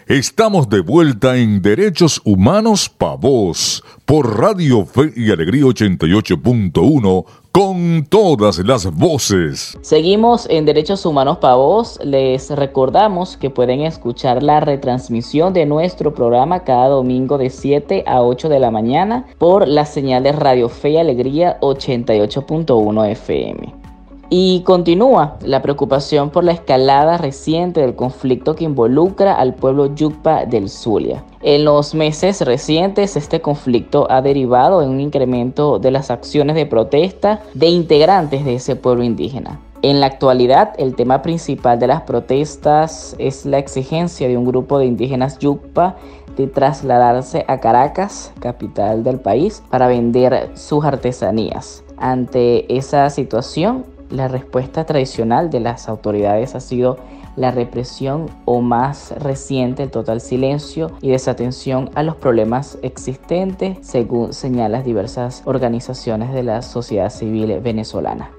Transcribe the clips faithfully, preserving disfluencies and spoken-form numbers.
Estamos de vuelta en Derechos Humanos Pa' Vos, por Radio Fe y Alegría ochenta y ocho punto uno, con todas las voces. Seguimos en Derechos Humanos Pa' Vos. Les recordamos que pueden escuchar la retransmisión de nuestro programa cada domingo de siete a ocho de la mañana por la señal de Radio Fe y Alegría ochenta y ocho punto uno F M. Y continúa la preocupación por la escalada reciente del conflicto que involucra al pueblo Yucpa del Zulia. En los meses recientes, este conflicto ha derivado en un incremento de las acciones de protesta de integrantes de ese pueblo indígena. En la actualidad, el tema principal de las protestas es la exigencia de un grupo de indígenas Yucpa de trasladarse a Caracas, capital del país, para vender sus artesanías. Ante esa situación, la respuesta tradicional de las autoridades ha sido la represión o, más reciente, el total silencio y desatención a los problemas existentes, según señalan diversas organizaciones de la sociedad civil venezolana.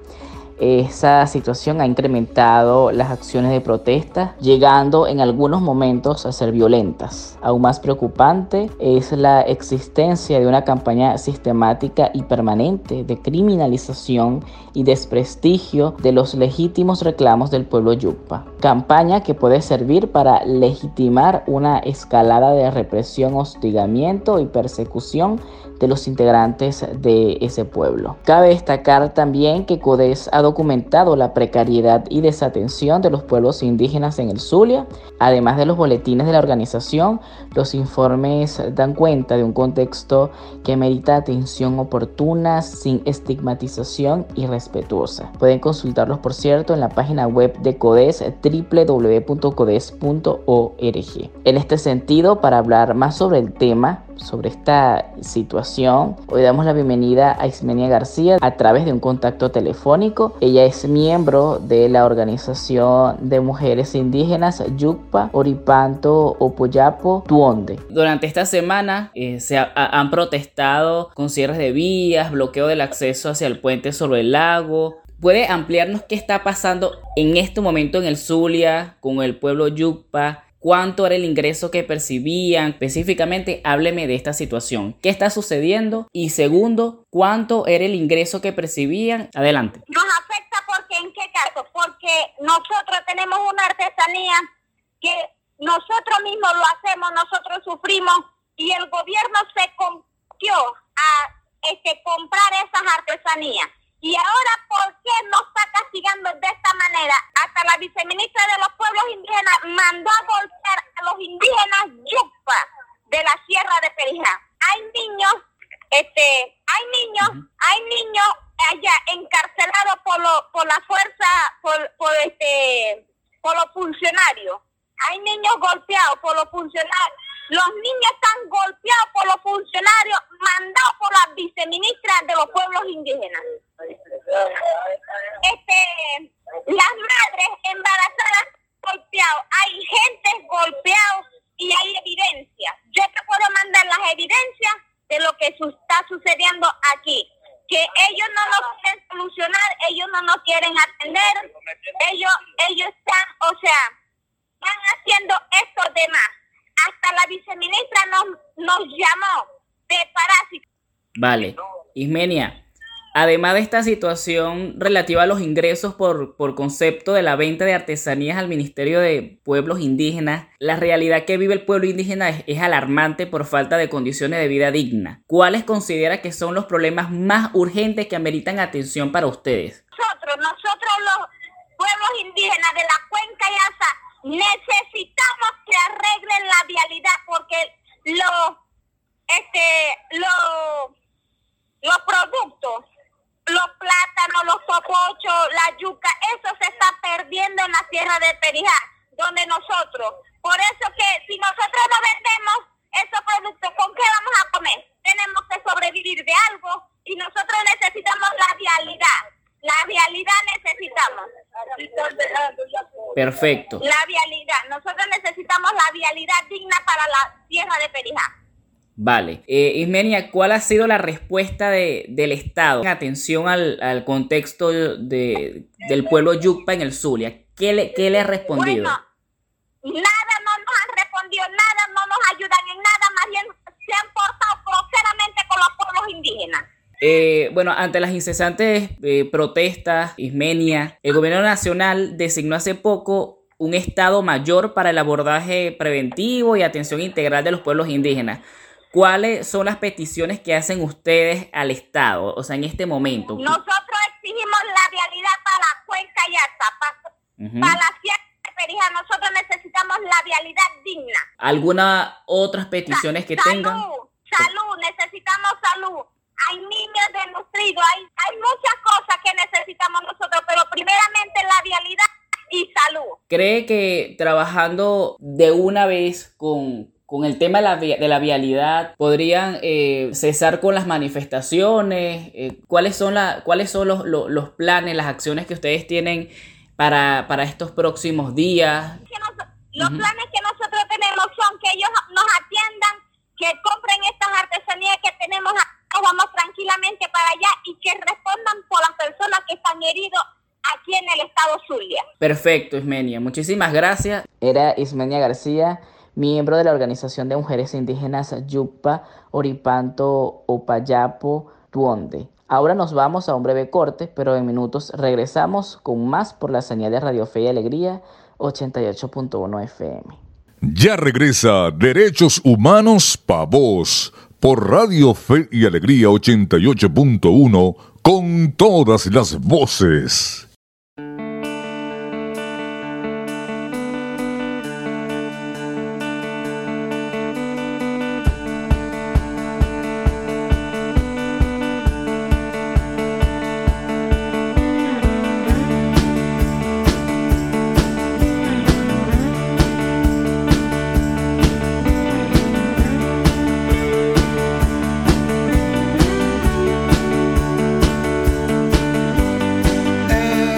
Esa situación ha incrementado las acciones de protesta, llegando en algunos momentos a ser violentas. Aún más preocupante es la existencia de una campaña sistemática y permanente de criminalización y desprestigio de los legítimos reclamos del pueblo Yucpa. Campaña que puede servir para legitimar una escalada de represión, hostigamiento y persecución de los integrantes de ese pueblo. Cabe destacar también que CODES ha documentado la precariedad y desatención de los pueblos indígenas en el Zulia. Además de los boletines de la organización, los informes dan cuenta de un contexto que merita atención oportuna, sin estigmatización y respetuosa. Pueden consultarlos, por cierto, en la página web de CODES, doble u doble u doble u punto codes punto org. En este sentido, para hablar más sobre el tema, sobre esta situación, hoy damos la bienvenida a Ismenia García a través de un contacto telefónico. Ella es miembro de la Organización de Mujeres Indígenas Yucpa, Oripanto, Opoyapo, Tuonde. Durante esta semana eh, se ha, han protestado con cierres de vías, bloqueo del acceso hacia el puente sobre el lago. ¿Puede ampliarnos qué está pasando en este momento en el Zulia con el pueblo Yucpa? ¿Cuánto era el ingreso que percibían? Específicamente, hábleme de esta situación. ¿Qué está sucediendo? Y segundo, ¿cuánto era el ingreso que percibían? Adelante. Nos afecta porque, ¿en qué caso? Porque nosotros tenemos una artesanía que nosotros mismos lo hacemos, nosotros sufrimos, y el gobierno se confió a este, comprar esas artesanías. Y ahora, ¿por qué nos está castigando de esta manera? Hasta la viceministra de los pueblos indígenas mandó a golpear a los indígenas Yucpa de la Sierra de Perijá. Hay niños, este, hay niños, uh-huh. hay niños allá encarcelados por lo, por la fuerza, por, por este, por los funcionarios. Hay niños golpeados por los funcionarios. Los niños están golpeados por los funcionarios mandados por las viceministras de los pueblos indígenas. Este, las madres embarazadas golpeadas, hay gente golpeados y hay evidencia. Yo te puedo mandar las evidencias de lo que su- está sucediendo aquí. Que ellos no nos quieren solucionar, ellos no nos quieren atender, ellos, ellos están, o sea, están haciendo esto de más. Hasta la viceministra nos, nos llamó de parásitos. Vale. Ismenia, además de esta situación relativa a los ingresos por, por concepto de la venta de artesanías al Ministerio de Pueblos Indígenas, la realidad que vive el pueblo indígena es, es alarmante por falta de condiciones de vida dignas. ¿Cuáles considera que son los problemas más urgentes que ameritan atención para ustedes? Nosotros, nosotros los pueblos indígenas de la Cuenca Yasa, necesitamos que arreglen la vialidad porque los este los los productos, los plátanos, los topochos, la yuca, eso se está perdiendo en la Sierra de Perijá, donde nosotros, por eso que si nosotros no vendemos esos productos, ¿con qué vamos a comer? Tenemos que sobrevivir de algo y nosotros necesitamos la vialidad. La vialidad necesitamos. Perfecto. La vialidad. Nosotros necesitamos la vialidad digna para la Sierra de Perijá. Vale. Eh, Ismenia, ¿cuál ha sido la respuesta de, del Estado en atención al, al contexto de, del pueblo Yucpa en el Zulia? ¿Qué le, qué le ha respondido? Bueno, nada, no nos han respondido nada. Eh, bueno, ante las incesantes eh, protestas, Ismenia, el gobierno nacional designó hace poco un estado mayor para el abordaje preventivo y atención integral de los pueblos indígenas. ¿Cuáles son las peticiones que hacen ustedes al estado, o sea, en este momento? Nosotros exigimos la vialidad para la Cuenca y Azapa, uh-huh. para la Sierra de Perijá. Nosotros necesitamos la vialidad digna. ¿Alguna otras peticiones Sa- que salud, tengan? Salud, necesitamos salud. Hay niños desnutridos, hay, hay muchas cosas que necesitamos nosotros, pero primeramente la vialidad y salud. ¿Cree que trabajando de una vez con, con el tema de la, de la vialidad podrían eh, cesar con las manifestaciones? Eh, ¿Cuáles son, la, cuáles son los, los, los planes, las acciones que ustedes tienen para, para estos próximos días? Que nos, los uh-huh. planes que nosotros tenemos son que ellos nos atiendan, que compren estas artesanías que tenemos, nos vamos tranquilamente para allá y que respondan por las personas que están heridos aquí en el estado Zulia. Perfecto, Ismenia. Muchísimas gracias. Era Ismenia García, miembro de la Organización de Mujeres Indígenas Yucpa, Oripanto, Opayapo, Tuonde. Ahora nos vamos a un breve corte, pero en minutos regresamos con más por la señal de Radio Fe y Alegría ochenta y ocho punto uno F M. Ya regresa Derechos Humanos Pa' Vos por Radio Fe y Alegría ochenta y ocho punto uno con todas las voces. And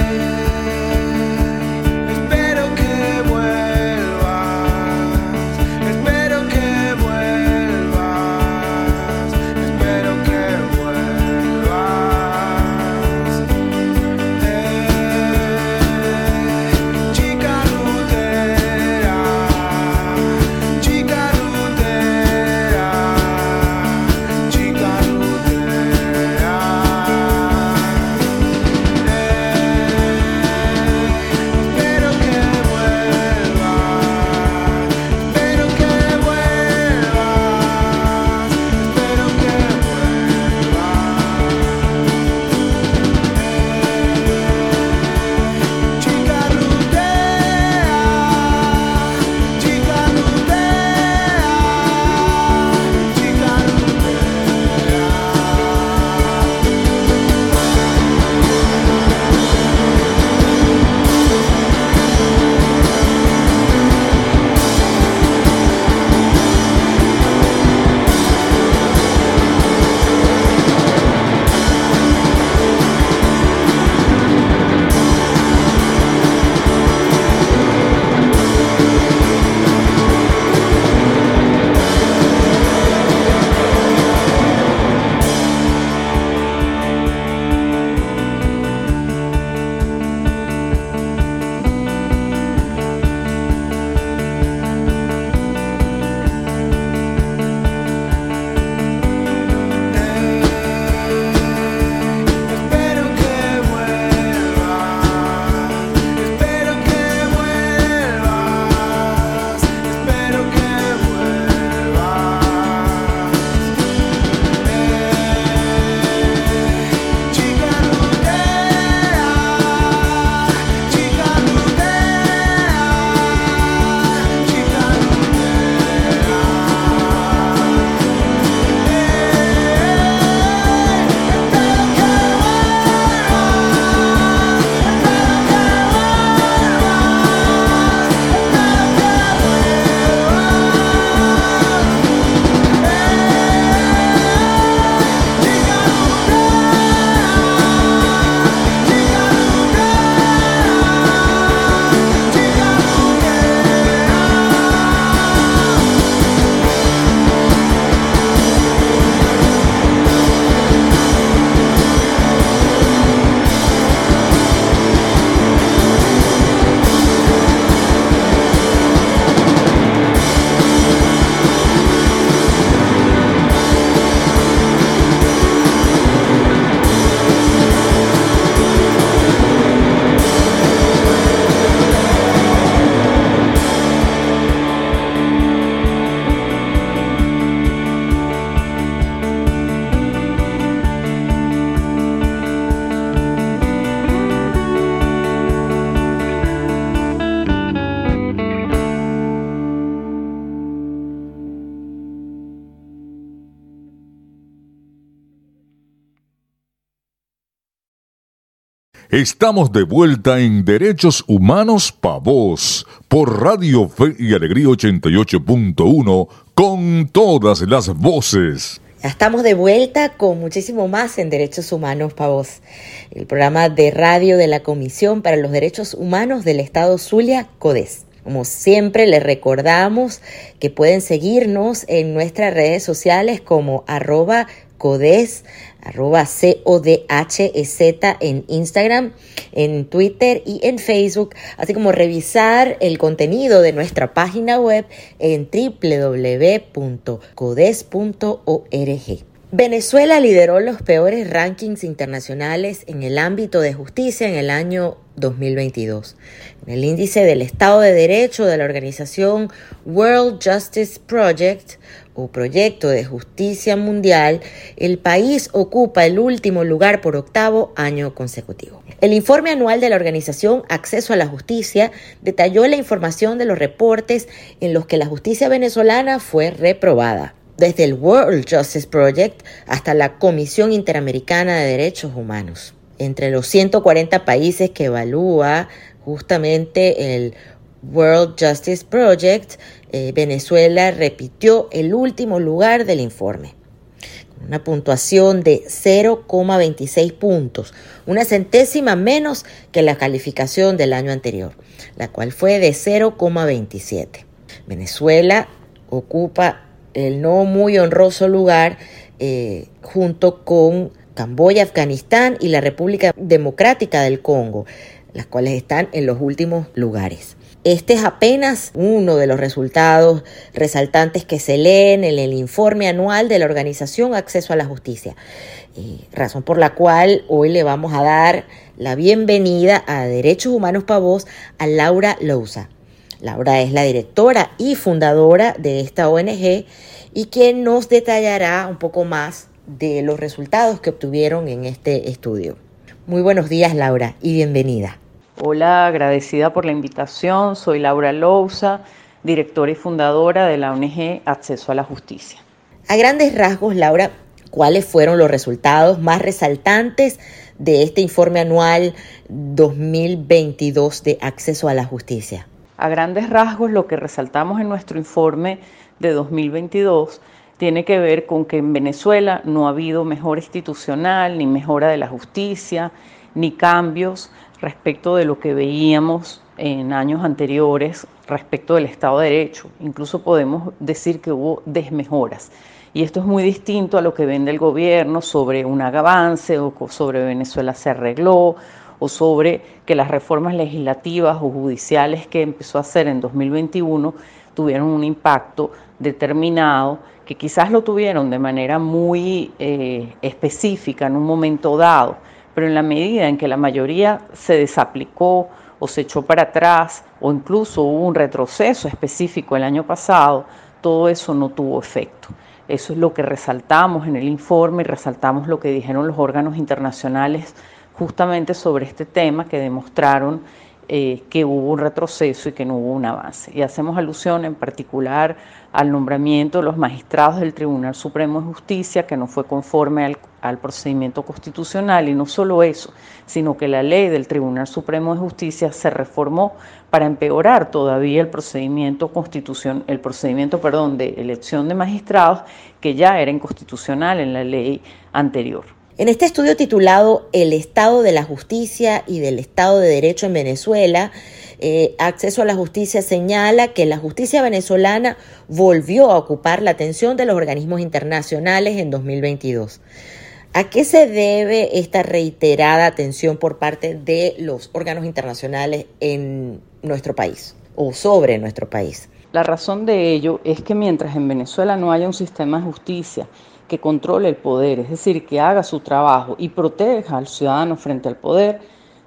Estamos de vuelta en Derechos Humanos Pa' Vos, por Radio Fe y Alegría ochenta y ocho punto uno, con todas las voces. Ya estamos de vuelta con muchísimo más en Derechos Humanos Pa' Vos, el programa de radio de la Comisión para los Derechos Humanos del Estado Zulia, CODES. Como siempre, les recordamos que pueden seguirnos en nuestras redes sociales como arroba CODES, arroba C O D H E Z en Instagram, en Twitter y en Facebook, así como revisar el contenido de nuestra página web en doble u doble u doble u punto codes punto org. Venezuela lideró los peores rankings internacionales en el ámbito de justicia en el año dos mil veintidós. En el índice del Estado de Derecho de la organización World Justice Project, o Proyecto de Justicia Mundial, el país ocupa el último lugar por octavo año consecutivo. El informe anual de la organización Acceso a la Justicia detalló la información de los reportes en los que la justicia venezolana fue reprobada, desde el World Justice Project hasta la Comisión Interamericana de Derechos Humanos. Entre los ciento cuarenta países que evalúa justamente el World Justice Project, eh, Venezuela repitió el último lugar del informe, con una puntuación de cero coma veintiséis puntos, una centésima menos que la calificación del año anterior, la cual fue de cero coma veintisiete. Venezuela ocupa el no muy honroso lugar eh, junto con Camboya, Afganistán y la República Democrática del Congo, las cuales están en los últimos lugares. Este es apenas uno de los resultados resaltantes que se leen en el informe anual de la organización Acceso a la Justicia, eh, razón por la cual hoy le vamos a dar la bienvenida a Derechos Humanos Pa' Vos a Laura Louza. Laura es la directora y fundadora de esta O N G y quien nos detallará un poco más de los resultados que obtuvieron en este estudio. Muy buenos días, Laura, y bienvenida. Hola, agradecida por la invitación. Soy Laura Louza, directora y fundadora de la O N G Acceso a la Justicia. A grandes rasgos, Laura, ¿cuáles fueron los resultados más resaltantes de este informe anual dos mil veintidós de Acceso a la Justicia? A grandes rasgos, lo que resaltamos en nuestro informe de dos mil veintidós tiene que ver con que en Venezuela no ha habido mejora institucional, ni mejora de la justicia, ni cambios respecto de lo que veíamos en años anteriores respecto del Estado de Derecho. Incluso podemos decir que hubo desmejoras. Y esto es muy distinto a lo que vende el gobierno sobre un avance o sobre Venezuela se arregló o sobre que las reformas legislativas o judiciales que empezó a hacer en dos mil veintiuno tuvieron un impacto determinado, que quizás lo tuvieron de manera muy eh, específica en un momento dado, pero en la medida en que la mayoría se desaplicó o se echó para atrás o incluso hubo un retroceso específico el año pasado, todo eso no tuvo efecto. Eso es lo que resaltamos en el informe y resaltamos lo que dijeron los órganos internacionales justamente sobre este tema, que demostraron eh, que hubo un retroceso y que no hubo un avance. Y hacemos alusión en particular al nombramiento de los magistrados del Tribunal Supremo de Justicia, que no fue conforme al, al procedimiento constitucional, y no solo eso, sino que la ley del Tribunal Supremo de Justicia se reformó para empeorar todavía el procedimiento constitución, el procedimiento, perdón, de elección de magistrados, que ya era inconstitucional en la ley anterior. En este estudio titulado El Estado de la Justicia y del Estado de Derecho en Venezuela, eh, Acceso a la Justicia señala que la justicia venezolana volvió a ocupar la atención de los organismos internacionales en dos mil veintidós. ¿A qué se debe esta reiterada atención por parte de los órganos internacionales en nuestro país o sobre nuestro país? La razón de ello es que mientras en Venezuela no haya un sistema de justicia que controle el poder, es decir, que haga su trabajo y proteja al ciudadano frente al poder,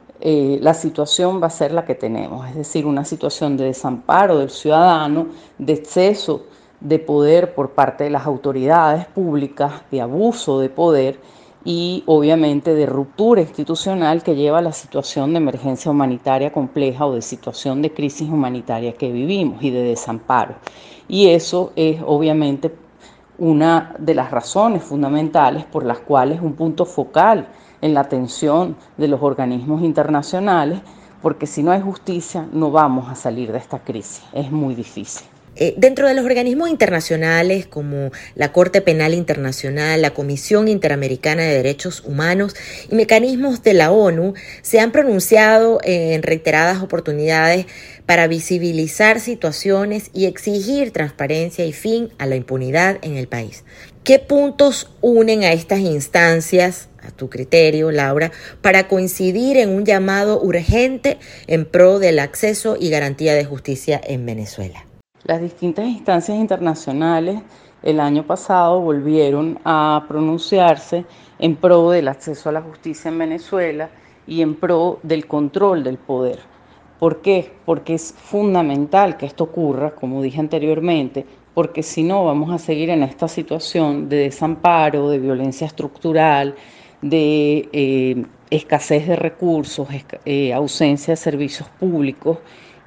eh, la situación va a ser la que tenemos, es decir, una situación de desamparo del ciudadano, de exceso de poder por parte de las autoridades públicas, de abuso de poder y obviamente de ruptura institucional que lleva a la situación de emergencia humanitaria compleja o de situación de crisis humanitaria que vivimos y de desamparo. Y eso es obviamente una de las razones fundamentales por las cuales un punto focal en la atención de los organismos internacionales, porque si no hay justicia no vamos a salir de esta crisis, es muy difícil. Eh, dentro de los organismos internacionales como la Corte Penal Internacional, la Comisión Interamericana de Derechos Humanos y mecanismos de la ONU, se han pronunciado eh, en reiteradas oportunidades para visibilizar situaciones y exigir transparencia y fin a la impunidad en el país. ¿Qué puntos unen a estas instancias, a tu criterio, Laura, para coincidir en un llamado urgente en pro del acceso y garantía de justicia en Venezuela? Las distintas instancias internacionales el año pasado volvieron a pronunciarse en pro del acceso a la justicia en Venezuela y en pro del control del poder. ¿Por qué? Porque es fundamental que esto ocurra, como dije anteriormente, porque si no vamos a seguir en esta situación de desamparo, de violencia estructural, de eh, escasez de recursos, eh, ausencia de servicios públicos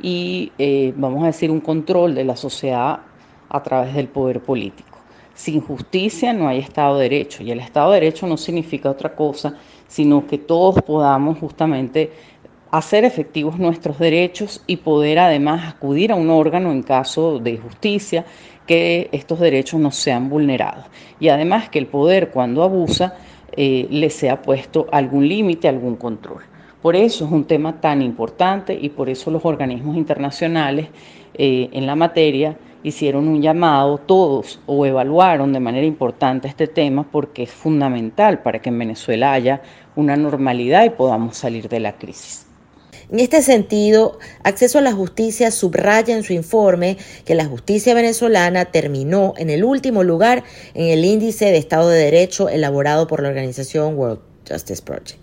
y, eh, vamos a decir, un control de la sociedad a través del poder político. Sin justicia no hay Estado de Derecho, y el Estado de Derecho no significa otra cosa, sino que todos podamos justamente hacer efectivos nuestros derechos y poder además acudir a un órgano en caso de justicia, que estos derechos no sean vulnerados. Y además que el poder, cuando abusa, eh, le sea puesto algún límite, algún control. Por eso es un tema tan importante y por eso los organismos internacionales eh, en la materia hicieron un llamado, todos, o evaluaron de manera importante este tema porque es fundamental para que en Venezuela haya una normalidad y podamos salir de la crisis. En este sentido, Acceso a la Justicia subraya en su informe que la justicia venezolana terminó en el último lugar en el índice de Estado de Derecho elaborado por la organización World Justice Project.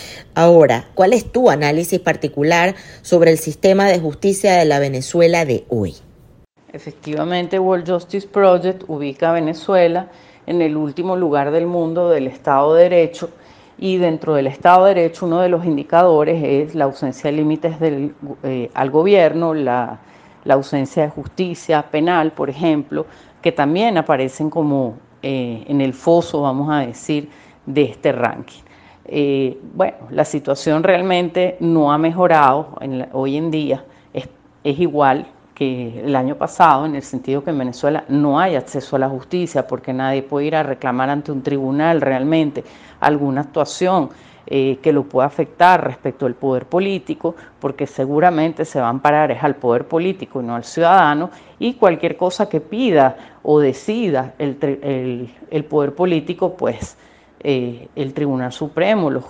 Ahora, ¿cuál es tu análisis particular sobre el sistema de justicia de la Venezuela de hoy? Efectivamente, World Justice Project ubica a Venezuela en el último lugar del mundo del Estado de Derecho, y dentro del Estado de Derecho uno de los indicadores es la ausencia de límites del, eh, al gobierno, la, la ausencia de justicia penal, por ejemplo, que también aparecen como eh, en el foso, vamos a decir, de este ranking. Eh, bueno, la situación realmente no ha mejorado en la, hoy en día, es, es igual que el año pasado, en el sentido que en Venezuela no hay acceso a la justicia porque nadie puede ir a reclamar ante un tribunal realmente alguna actuación eh, que lo pueda afectar respecto al poder político, porque seguramente se va a amparar es al poder político y no al ciudadano, y cualquier cosa que pida o decida el, el, el poder político, pues eh, el Tribunal Supremo los,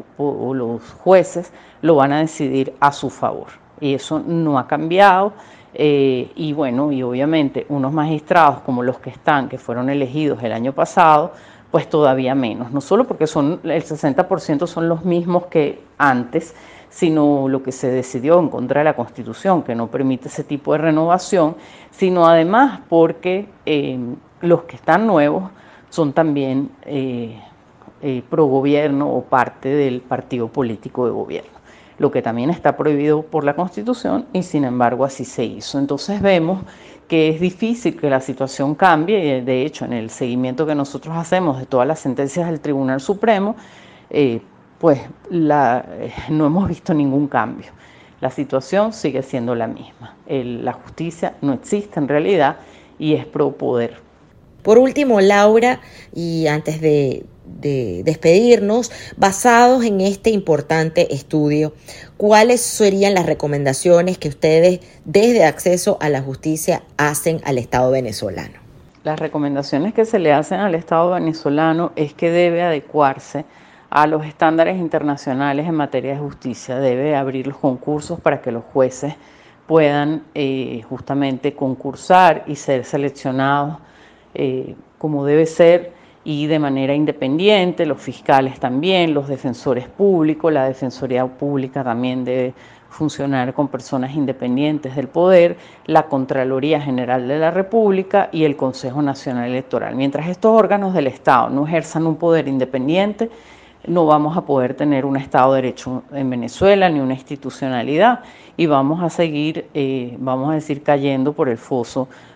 o los jueces lo van a decidir a su favor, y eso no ha cambiado. Eh, y bueno, y obviamente unos magistrados como los que están, que fueron elegidos el año pasado, pues todavía menos, no solo porque son el sesenta por ciento son los mismos que antes, sino lo que se decidió en contra de la Constitución, que no permite ese tipo de renovación, sino además porque eh, los que están nuevos son también eh, eh, pro gobierno o parte del partido político de gobierno, lo que también está prohibido por la Constitución, y sin embargo así se hizo. Entonces vemos que es difícil que la situación cambie, y de hecho en el seguimiento que nosotros hacemos de todas las sentencias del Tribunal Supremo, eh, pues la, eh, no hemos visto ningún cambio. La situación sigue siendo la misma. El, la justicia no existe en realidad y es pro poder. Por último, Laura, y antes de, de despedirnos, basados en este importante estudio, ¿cuáles serían las recomendaciones que ustedes desde Acceso a la Justicia hacen al Estado venezolano? Las recomendaciones que se le hacen al Estado venezolano es que debe adecuarse a los estándares internacionales en materia de justicia, debe abrir los concursos para que los jueces puedan eh, justamente concursar y ser seleccionados Eh, como debe ser y de manera independiente, los fiscales también, los defensores públicos, la Defensoría Pública también debe funcionar con personas independientes del poder, la Contraloría General de la República y el Consejo Nacional Electoral. Mientras estos órganos del Estado no ejerzan un poder independiente, no vamos a poder tener un Estado de Derecho en Venezuela ni una institucionalidad, y vamos a seguir, eh, vamos a decir, cayendo por el foso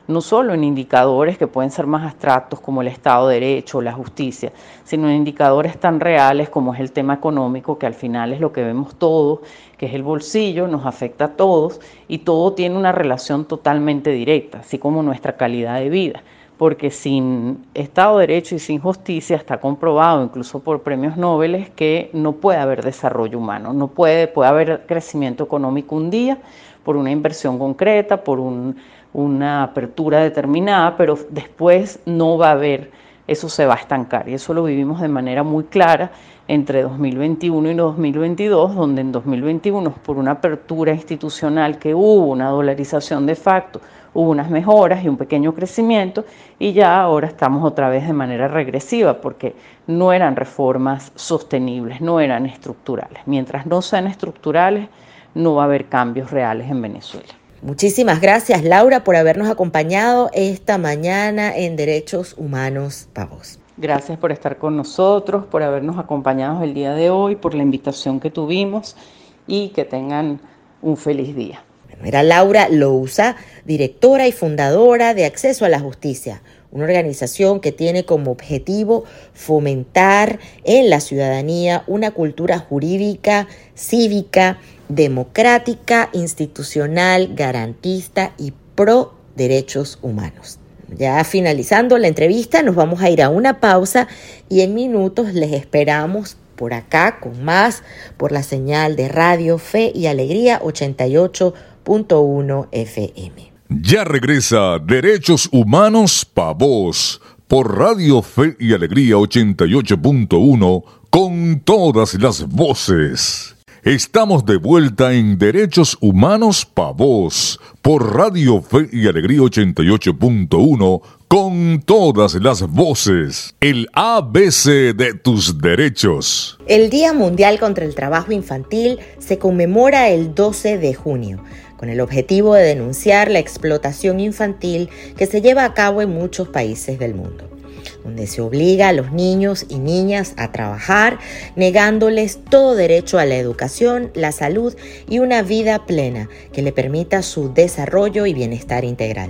no solo en indicadores que pueden ser más abstractos como el Estado de Derecho o la justicia, sino en indicadores tan reales como es el tema económico, que al final es lo que vemos todos, que es el bolsillo, nos afecta a todos y todo tiene una relación totalmente directa, así como nuestra calidad de vida. Porque sin Estado de Derecho y sin justicia está comprobado, incluso por premios Nobel, que no puede haber desarrollo humano, no puede, puede haber crecimiento económico un día por una inversión concreta, por un, una apertura determinada, pero después no va a haber, eso se va a estancar. Y eso lo vivimos de manera muy clara entre dos mil veintiuno y dos mil veintidós, donde en dos mil veintiuno, por una apertura institucional que hubo, una dolarización de facto, hubo unas mejoras y un pequeño crecimiento, y ya ahora estamos otra vez de manera regresiva, porque no eran reformas sostenibles, no eran estructurales. Mientras no sean estructurales, no va a haber cambios reales en Venezuela. Muchísimas gracias, Laura, por habernos acompañado esta mañana en Derechos Humanos Pavos. Gracias por estar con nosotros, por habernos acompañado el día de hoy, por la invitación que tuvimos y que tengan un feliz día. Era Laura Louza, directora y fundadora de Acceso a la Justicia, una organización que tiene como objetivo fomentar en la ciudadanía una cultura jurídica, cívica, democrática, institucional, garantista y pro derechos humanos. Ya finalizando la entrevista, nos vamos a ir a una pausa y en minutos les esperamos por acá con más por la señal de Radio Fe y Alegría ochenta y ocho punto uno F M. Ya regresa Derechos Humanos Pa' Vos por Radio Fe y Alegría ochenta y ocho punto uno con todas las voces. Estamos de vuelta en Derechos Humanos Pa' Vos por Radio Fe y Alegría ochenta y ocho punto uno con todas las voces. El A B C de tus derechos. El Día Mundial contra el Trabajo Infantil se conmemora el doce de junio, con el objetivo de denunciar la explotación infantil que se lleva a cabo en muchos países del mundo, donde se obliga a los niños y niñas a trabajar, negándoles todo derecho a la educación, la salud y una vida plena que le permita su desarrollo y bienestar integral.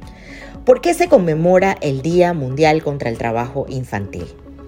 ¿Por qué se conmemora el Día Mundial contra el Trabajo Infantil?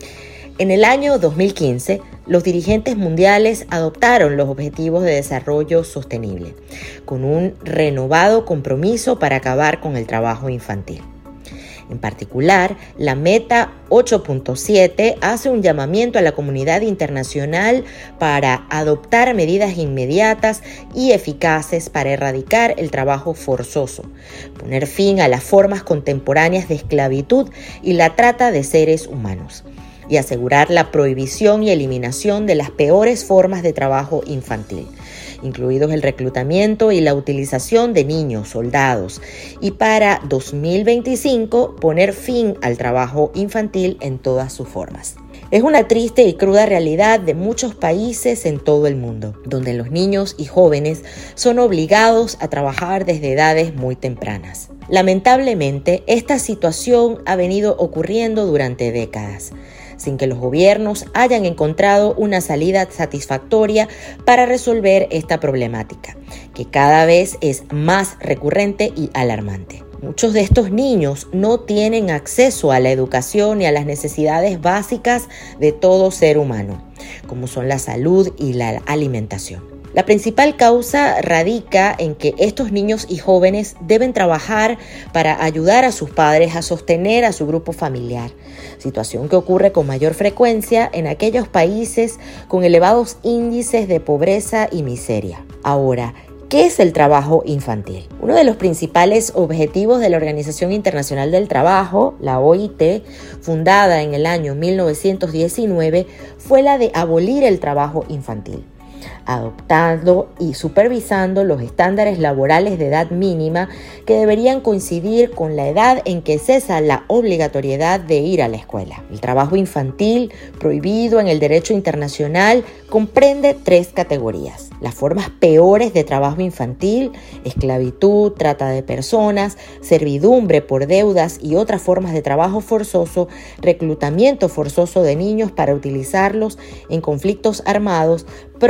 En el año dos mil quince, los dirigentes mundiales adoptaron los Objetivos de Desarrollo Sostenible, con un renovado compromiso para acabar con el trabajo infantil. En particular, la meta ocho punto siete hace un llamamiento a la comunidad internacional para adoptar medidas inmediatas y eficaces para erradicar el trabajo forzoso, poner fin a las formas contemporáneas de esclavitud y la trata de seres humanos, y asegurar la prohibición y eliminación de las peores formas de trabajo infantil, incluidos el reclutamiento y la utilización de niños, soldados, y para dos mil veinticinco poner fin al trabajo infantil en todas sus formas. Es una triste y cruda realidad de muchos países en todo el mundo, donde los niños y jóvenes son obligados a trabajar desde edades muy tempranas. Lamentablemente, esta situación ha venido ocurriendo durante décadas, sin que los gobiernos hayan encontrado una salida satisfactoria para resolver esta problemática, que cada vez es más recurrente y alarmante. Muchos de estos niños no tienen acceso a la educación y a las necesidades básicas de todo ser humano, como son la salud y la alimentación. La principal causa radica en que estos niños y jóvenes deben trabajar para ayudar a sus padres a sostener a su grupo familiar, situación que ocurre con mayor frecuencia en aquellos países con elevados índices de pobreza y miseria. Ahora, ¿qué es el trabajo infantil? Uno de los principales objetivos de la Organización Internacional del Trabajo, la O I T, fundada en el año mil novecientos diecinueve, fue la de abolir el trabajo infantil, adoptando y supervisando los estándares laborales de edad mínima que deberían coincidir con la edad en que cesa la obligatoriedad de ir a la escuela. El trabajo infantil, prohibido en el derecho internacional, comprende tres categorías: las formas peores de trabajo infantil, esclavitud, trata de personas, servidumbre por deudas y otras formas de trabajo forzoso, reclutamiento forzoso de niños para utilizarlos en conflictos armados, prostitución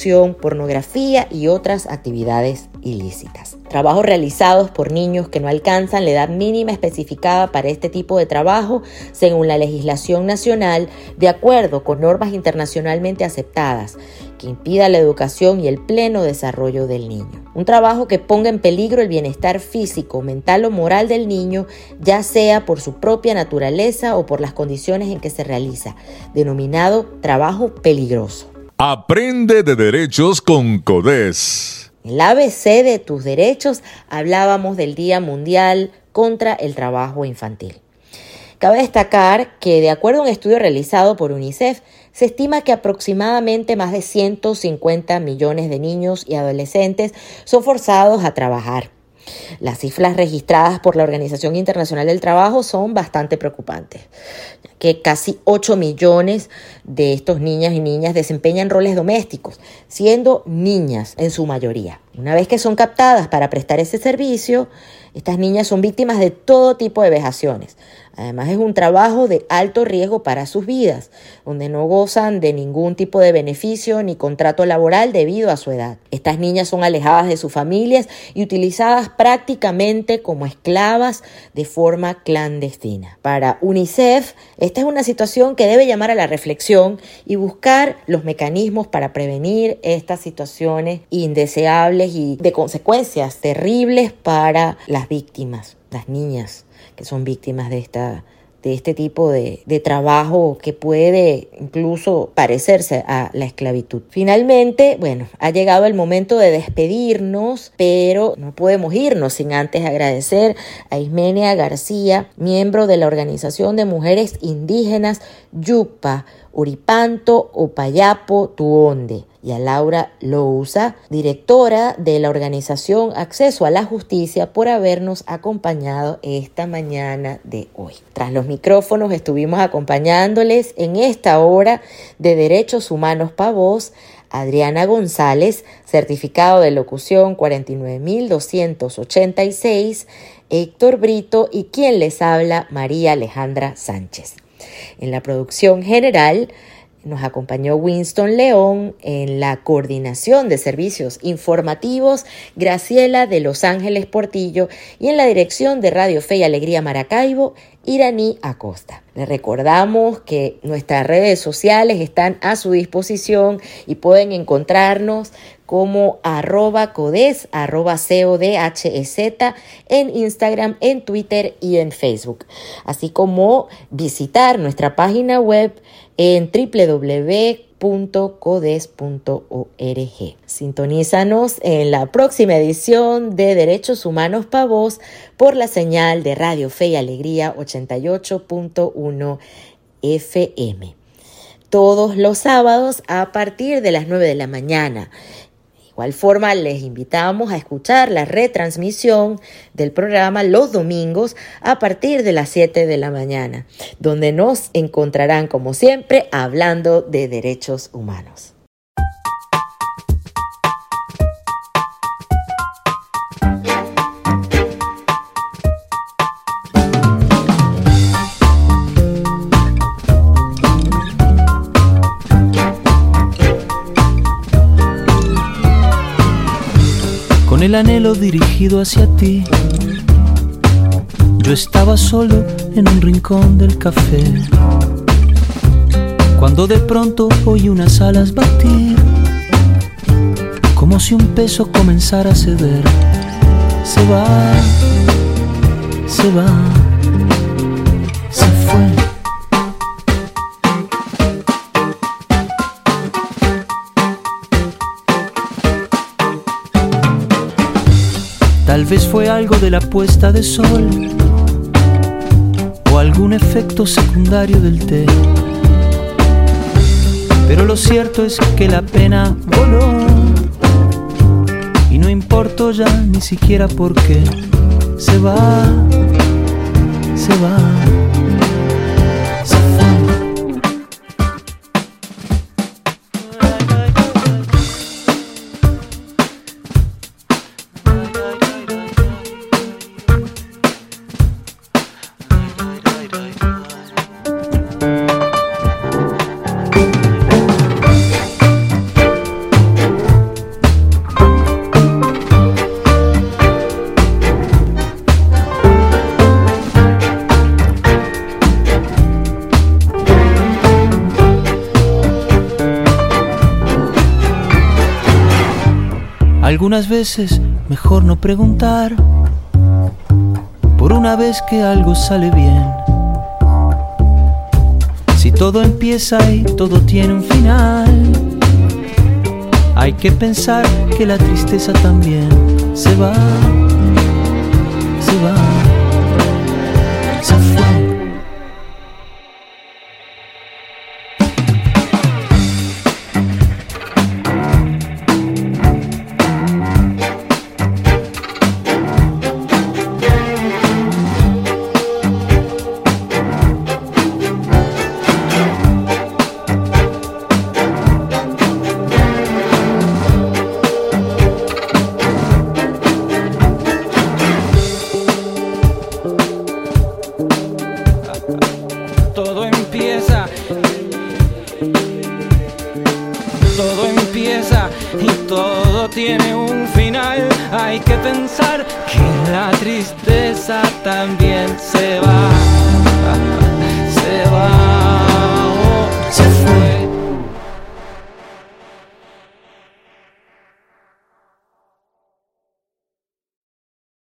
prostitución, pornografía y otras actividades ilícitas. Trabajos realizados por niños que no alcanzan la edad mínima especificada para este tipo de trabajo según la legislación nacional, de acuerdo con normas internacionalmente aceptadas, que impida la educación y el pleno desarrollo del niño. Un trabajo que ponga en peligro el bienestar físico, mental o moral del niño, ya sea por su propia naturaleza o por las condiciones en que se realiza, denominado trabajo peligroso. Aprende de derechos con CODES. En el A B C de tus derechos hablábamos del Día Mundial contra el Trabajo Infantil. Cabe destacar que, de acuerdo a un estudio realizado por UNICEF, se estima que aproximadamente más de ciento cincuenta millones de niños y adolescentes son forzados a trabajar. Las cifras registradas por la Organización Internacional del Trabajo son bastante preocupantes, ya que casi ocho millones de estos niñas y niñas desempeñan roles domésticos, siendo niñas en su mayoría. Una vez que son captadas para prestar ese servicio, estas niñas son víctimas de todo tipo de vejaciones. Además, es un trabajo de alto riesgo para sus vidas, donde no gozan de ningún tipo de beneficio ni contrato laboral debido a su edad. Estas niñas son alejadas de sus familias y utilizadas prácticamente como esclavas de forma clandestina. Para UNICEF, esta es una situación que debe llamar a la reflexión y buscar los mecanismos para prevenir estas situaciones indeseables y de consecuencias terribles para las víctimas, las niñas que son víctimas de esta de este tipo de, de trabajo que puede incluso parecerse a la esclavitud. Finalmente, bueno, ha llegado el momento de despedirnos, pero no podemos irnos sin antes agradecer a Ismenia García, miembro de la Organización de Mujeres Indígenas Yucpa, Uripanto, Opayapo, Tuonde, y a Laura Lousa, directora de la organización Acceso a la Justicia, por habernos acompañado esta mañana de hoy. Tras los micrófonos estuvimos acompañándoles en esta hora de Derechos Humanos Pa' Voz, Adriana González, certificado de locución cuarenta y nueve mil doscientos ochenta y seis, Héctor Brito y quien les habla, María Alejandra Sánchez. En la producción general nos acompañó Winston León, en la coordinación de servicios informativos, Graciela de Los Ángeles Portillo, y en la dirección de Radio Fe y Alegría Maracaibo, Iraní Acosta. Les recordamos que nuestras redes sociales están a su disposición y pueden encontrarnos como arroba codes, arroba codhez en Instagram, en Twitter y en Facebook, así como visitar nuestra página web en doble u doble u doble u punto codes punto org. Sintonízanos en la próxima edición de Derechos Humanos Pa' Voz por la señal de Radio Fe y Alegría ochenta y ocho punto uno F M. Todos los sábados a partir de las nueve de la mañana. De igual forma, les invitamos a escuchar la retransmisión del programa los domingos a partir de las siete de la mañana, donde nos encontrarán, como siempre, hablando de derechos humanos. Con el anhelo dirigido hacia ti, yo estaba solo en un rincón del café, cuando de pronto oí unas alas batir, como si un peso comenzara a ceder. Se va, se va, se fue. Tal vez fue algo de la puesta de sol o algún efecto secundario del té, pero lo cierto es que la pena voló y no importó ya ni siquiera por qué. Se va, se va, se fue. Algunas veces mejor no preguntar, por una vez que algo sale bien. Si todo empieza y todo tiene un final, hay que pensar que la tristeza también se va, se va, se fue. Hay que pensar que la tristeza también se va.